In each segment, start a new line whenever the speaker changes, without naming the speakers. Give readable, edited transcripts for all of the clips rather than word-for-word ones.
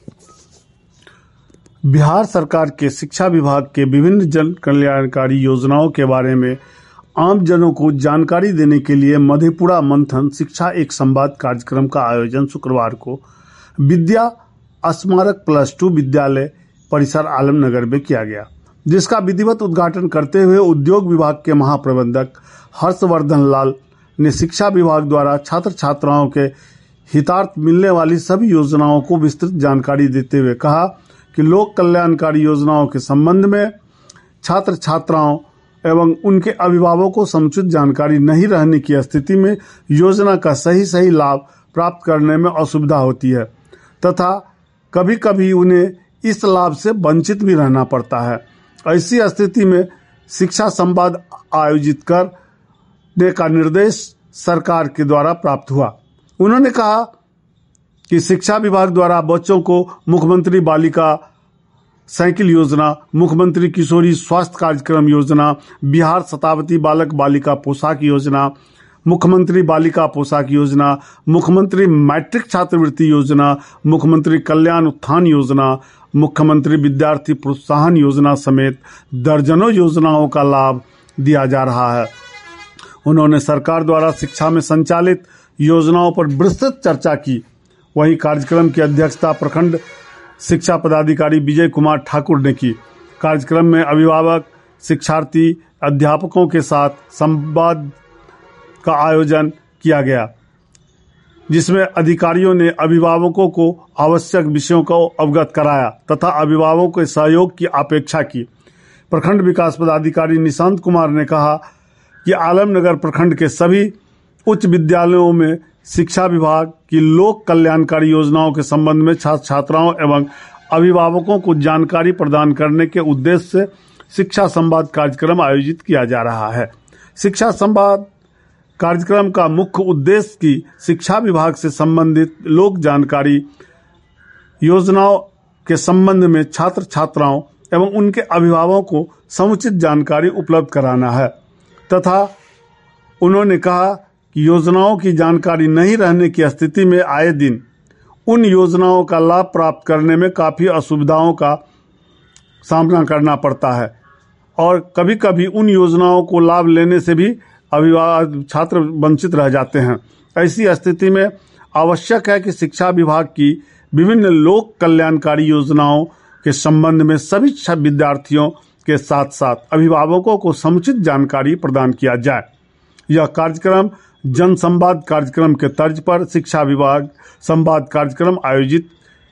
बिहार सरकार के शिक्षा विभाग के विभिन्न जन कल्याणकारी योजनाओं के बारे में आम जनों को जानकारी देने के लिए मधेपुरा मंथन शिक्षा एक संवाद कार्यक्रम का आयोजन शुक्रवार को विद्या स्मारक +2 विद्यालय परिसर आलमनगर में किया गया, जिसका विधिवत उद्घाटन करते हुए उद्योग विभाग के महाप्रबंधक हर्षवर्धन लाल ने शिक्षा विभाग द्वारा छात्र छात्राओं के हितार्थ मिलने वाली सभी योजनाओं को विस्तृत जानकारी देते हुए कहा कि लोक कल्याणकारी योजनाओं के संबंध में छात्र छात्राओं एवं उनके अभिभावकों को समुचित जानकारी नहीं रहने की स्थिति में योजना का सही लाभ प्राप्त करने में असुविधा होती है तथा कभी कभी उन्हें इस लाभ से वंचित भी रहना पड़ता है। ऐसी स्थिति में शिक्षा संवाद आयोजित करने का निर्देश सरकार के द्वारा प्राप्त हुआ। उन्होंने कहा कि शिक्षा विभाग द्वारा बच्चों को मुख्यमंत्री बालिका साइकिल योजना, मुख्यमंत्री किशोरी स्वास्थ्य कार्यक्रम योजना, बिहार शताब्दी बालक बालिका पोशाक योजना, मुख्यमंत्री बालिका पोशाक योजना, मुख्यमंत्री मैट्रिक छात्रवृत्ति योजना, मुख्यमंत्री कल्याण उत्थान योजना, मुख्यमंत्री विद्यार्थी प्रोत्साहन योजना समेत दर्जनों योजनाओं का लाभ दिया जा रहा है। उन्होंने सरकार द्वारा शिक्षा में संचालित योजनाओं पर विस्तृत चर्चा की। वहीं कार्यक्रम की अध्यक्षता प्रखंड शिक्षा पदाधिकारी विजय कुमार ठाकुर ने की। कार्यक्रम में अभिभावक, शिक्षार्थी, अध्यापकों के साथ संवाद का आयोजन किया गया, जिसमें अधिकारियों ने अभिभावकों को आवश्यक विषयों को अवगत कराया तथा अभिभावकों के सहयोग की अपेक्षा की। प्रखंड विकास पदाधिकारी निशांत कुमार ने कहा कि आलमनगर प्रखंड के सभी उच्च विद्यालयों में शिक्षा विभाग की लोक कल्याणकारी योजनाओं के संबंध में छात्र छात्राओं एवं अभिभावकों को जानकारी प्रदान करने के उद्देश्य से शिक्षा संवाद कार्यक्रम आयोजित किया जा रहा है। शिक्षा संवाद कार्यक्रम का मुख्य उद्देश्य की शिक्षा विभाग से संबंधित लोक जानकारी योजनाओं के संबंध में छात्र छात्राओं एवं उनके अभिभावकों को समुचित जानकारी उपलब्ध कराना है तथा उन्होंने कहा कि योजनाओं की जानकारी नहीं रहने की स्थिति में आए दिन उन योजनाओं का लाभ प्राप्त करने में काफी असुविधाओं का सामना करना पड़ता है और कभी कभी उन योजनाओं को लाभ लेने से भी अभिभावक छात्र वंचित रह जाते हैं। ऐसी स्थिति में आवश्यक है कि शिक्षा विभाग की विभिन्न लोक कल्याणकारी योजनाओं के संबंध में सभी विद्यार्थियों के साथ साथ अभिभावकों को समुचित जानकारी प्रदान किया जाए। यह कार्यक्रम जन संवाद कार्यक्रम के तर्ज पर शिक्षा विभाग संवाद कार्यक्रम आयोजित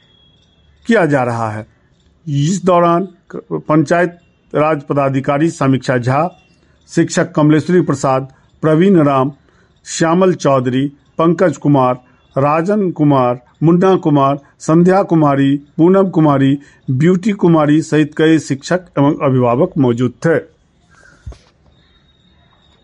किया जा रहा है। इस दौरान पंचायत राज पदाधिकारी समीक्षा झा, शिक्षक कमलेश्वरी प्रसाद, प्रवीण राम, श्यामल चौधरी, पंकज कुमार, राजन कुमार, मुन्ना कुमार, संध्या कुमारी, पूनम कुमारी, ब्यूटी कुमारी सहित कई शिक्षक एवं अभिभावक मौजूद थे।